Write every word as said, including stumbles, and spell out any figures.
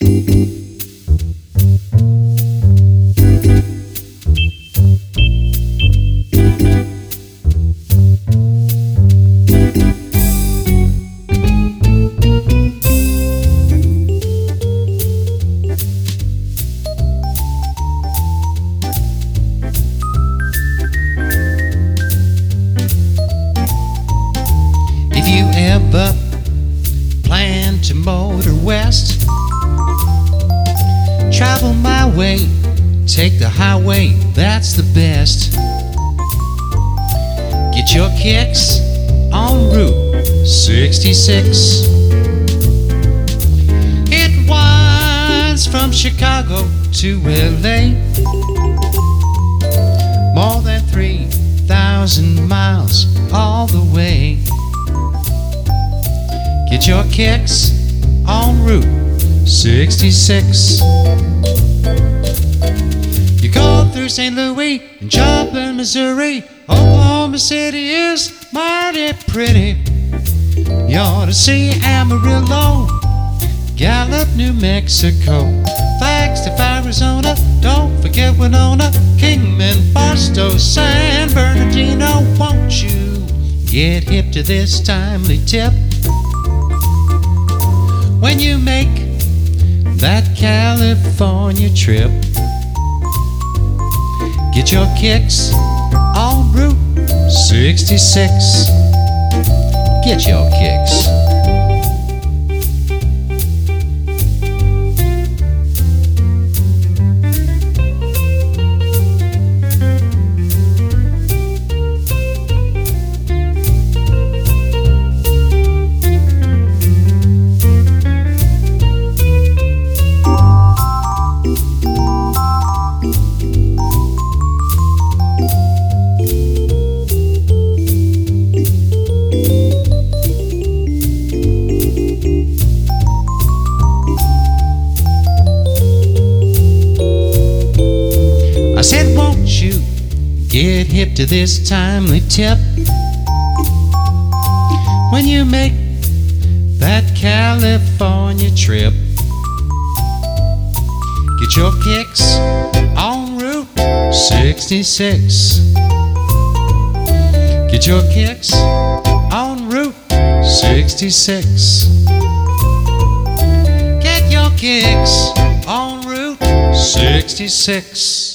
If you ever plan to motor west, travel my way, take the highway, that's the best. Get your kicks on Route sixty-six. It winds from Chicago to L A, more than three thousand miles all the way. Get your kicks on Route sixty-six. You go through Saint Louis and Joplin, Missouri. Oklahoma City is mighty pretty. You ought to see Amarillo, Gallup, New Mexico, Flagstaff, Arizona. Don't forget Winona, Kingman, Barstow, San Bernardino. Won't you get hip to this timely tip? When you make that California trip, get your kicks on Route sixty-six. Get your kicks. I said, won't you get hip to this timely tip? When you make that California trip, get your kicks on Route sixty-six. Get your kicks on Route sixty-six. Get your kicks on Route sixty-six.